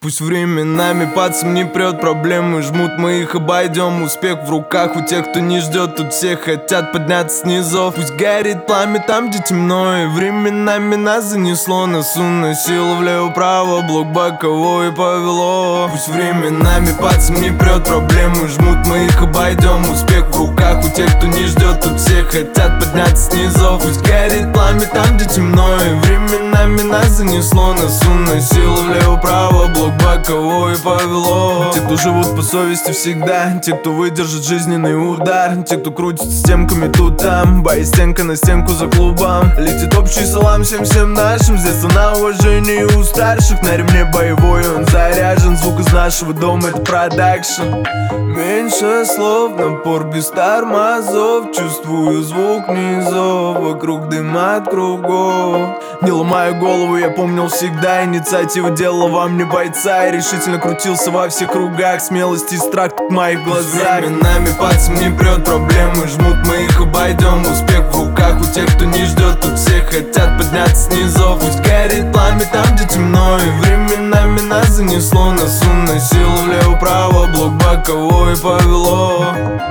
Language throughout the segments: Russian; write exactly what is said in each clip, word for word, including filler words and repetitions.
Пусть временами пацан не прет, проблемы жмут, мы их обойдем. Успех в руках у тех, кто не ждет, тут все хотят подняться снизу. Пусть горит пламя там, где темно, и временами нас занесло. Нас уносило влево-право, блок боковой повело. Пусть временами пацан не прет, проблемы жмут, мы их обойдем. Успех в руках у тех, кто не ждет, тут все хотят подняться снизу. Пусть горит пламя там, где темно, и временами нас занесло. Нас уносило влево-право, блок боковой повело. Те, кто живут по совести всегда, те, кто выдержит жизненный удар, те, кто крутит стенками тут-там, боясь стенка на стенку за клубом. Летит общий салам всем-всем нашим, здесь на уважении у старших. На ремне боевой он заряжен, звук из нашего дома — это продакшн. Меньше слов, напор без тормозов, чувствую звук низов, вокруг дым от кругов. Не ломаю голову, я помнил всегда, инициатива делала во мне бойца. Я решительно крутился во всех кругах, смелость и страх в моих глазах. Временами пацан не прет, проблемы жмут, мы их обойдем. Успех в руках у тех, кто не ждет, тут все хотят подняться снизу. Пусть горит пламя там, где темно, и временами нас занесло. Нас уносило влево-право, блок боковой повело.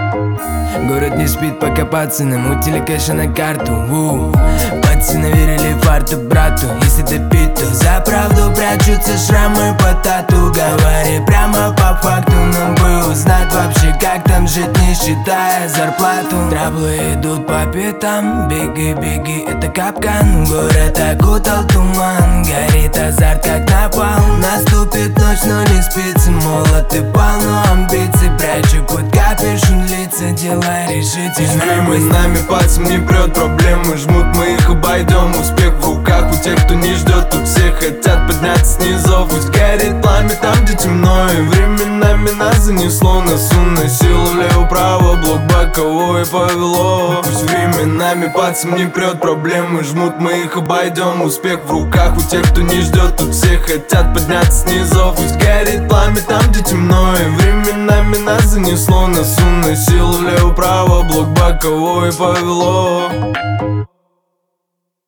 Город не спит, пока пацаны мутили кэша на карту. У-у. Пацаны верили фарту брату, если допить, то за правду прячутся шрамы по тату. Говори прямо по факту, нам бы узнать вообще, как там жить, не считая зарплату. Траблы идут по пятам, беги, беги, это капкан. Город окутал туман, горит азарт, как напал. Наступит ночь, но не спится, молод и полно амбиций. Прячу под капюшон лица, дела решительно. Временами пацан не прет, проблемы жмут, мы их обойдем. Успех в руках у тех, кто не ждет, тут все хотят подняться снизу. Пусть горит пламя там, где темно, и временами нас занесло. Нас уносило влево-право, блок боковой повело. Пусть временами пацан не прет, проблемы жмут, мы их обойдем. Успех в руках у тех, кто не ждет, тут все хотят подняться снизу. Пусть горит пламя там, где темно, и временами нас занесло. Нас уносило влево-право, блок боковой повело.